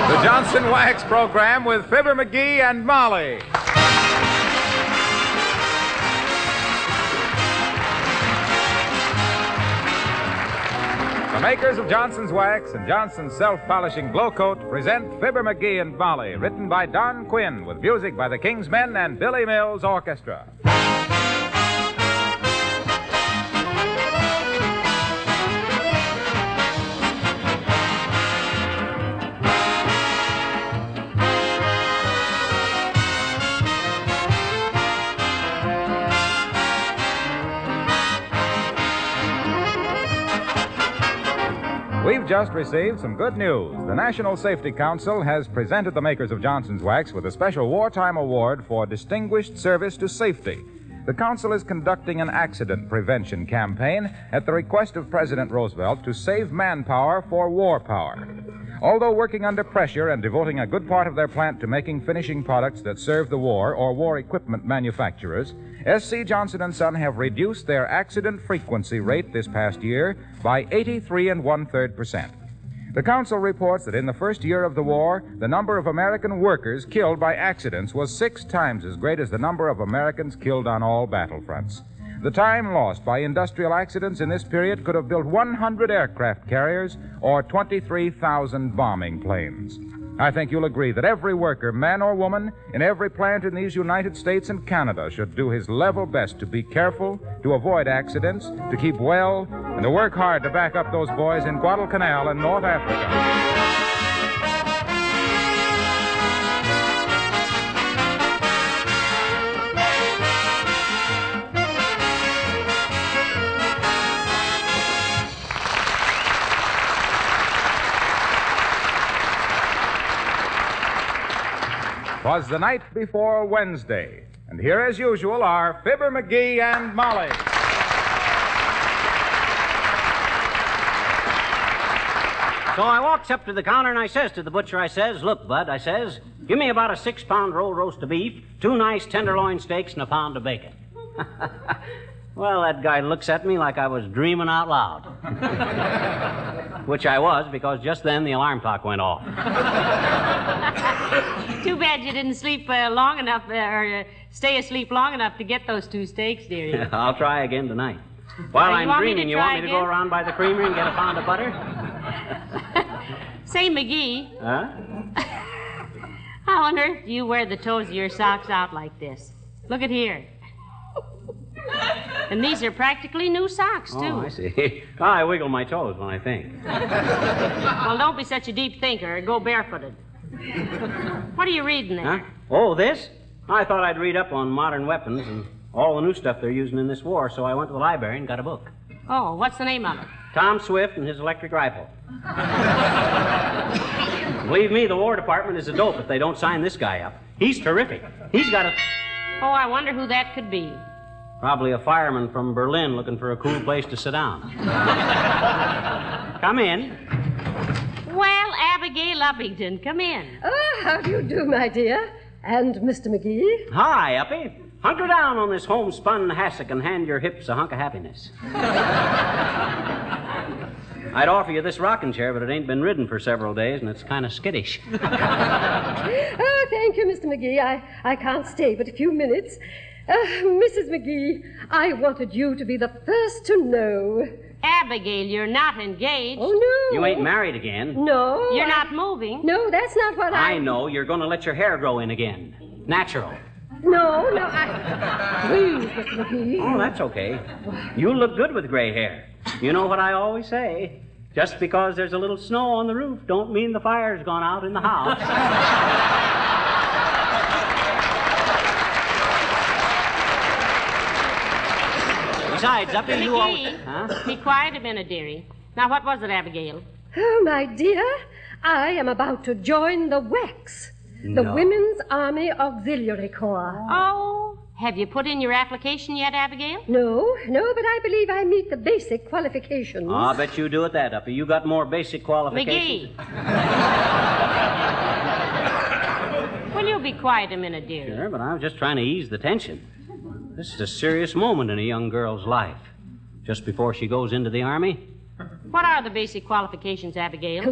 The Johnson Wax Program with Fibber McGee and Molly. The makers of Johnson's Wax and Johnson's Self-Polishing Glow Coat present Fibber McGee and Molly, written by Don Quinn, with music by the King's Men and Billy Mills Orchestra. We've just received some good news. The National Safety Council has presented the makers of Johnson's Wax with a special wartime award for distinguished service to safety. The council is conducting an accident prevention campaign at the request of President Roosevelt to save manpower for war power. Although working under pressure and devoting a good part of their plant to making finishing products that serve the war or war equipment manufacturers, S.C. Johnson & Son have reduced their accident frequency rate this past year by 83 1/3%. The council reports that in the first year of the war, the number of American workers killed by accidents was 6 times as great as the number of Americans killed on all battlefronts. The time lost by industrial accidents in this period could have built 100 aircraft carriers or 23,000 bombing planes. I think you'll agree that every worker, man or woman, in every plant in these United States and Canada should do his level best to be careful, to avoid accidents, to keep well, and to work hard to back up those boys in Guadalcanal in North Africa. Was the night before Wednesday. And here, as usual, are Fibber McGee and Molly. So I walks up to the counter and I says to the butcher, I says, "Look, Bud," I says, "give me about a 6-pound roll roast of beef, 2 nice tenderloin steaks, and a pound of bacon." Well, that guy looks at me like I was dreaming out loud. Which I was, because just then the alarm clock went off. Too bad you didn't sleep long enough, or stay asleep long enough to get those 2 steaks, dearie. I'll try again tonight. While I'm dreaming, you want me to go around by the creamery and get a pound of butter? Say, McGee. Huh? How on earth do you wear the toes of your socks out like this? Look at here. And these are practically new socks, too. Oh, I see. I wiggle my toes when I think. Well, don't be such a deep thinker or go barefooted. What are you reading there? Huh? Oh, this? I thought I'd read up on modern weapons and all the new stuff they're using in this war, so I went to the library and got a book. Oh, what's the name of it? Tom Swift and his electric rifle. Believe me, the War Department is a dope if they don't sign this guy up. He's terrific. He's got a... Oh, I wonder who that could be. Probably a fireman from Berlin looking for a cool place to sit down. Come in. Well, Abigail Uppington, come in. Oh, how do you do, my dear? And Mr. McGee? Hi, Uppy. Hunker down on this homespun hassock and hand your hips a hunk of happiness. I'd offer you this rocking chair, but it ain't been ridden for several days, and it's kind of skittish. Oh, thank you, Mr. McGee. I can't stay but a few minutes. Mrs. McGee, I wanted you to be the first to know. Abigail, you're not engaged. Oh, no. You ain't married again. No. You're not moving. No, that's not what I know. You're going to let your hair grow in again. Natural. No, Please, Mr. McGee. Oh, that's okay. You look good with gray hair. You know what I always say. Just because there's a little snow on the roof don't mean the fire's gone out in the house. Besides, up in you always... Huh? Be quiet a minute, dearie. Now, what was it, Abigail? Oh, my dear, I am about to join the WACS, the Women's Army Auxiliary Corps. Oh, have you put in your application yet, Abigail? No, but I believe I meet the basic qualifications. I bet you do it that, Uppy. You got more basic qualifications. McGee. Will you be quiet a minute, dearie? Sure, but I was just trying to ease the tension. This is a serious moment in a young girl's life. Just before she goes into the Army. What are the basic qualifications, Abigail?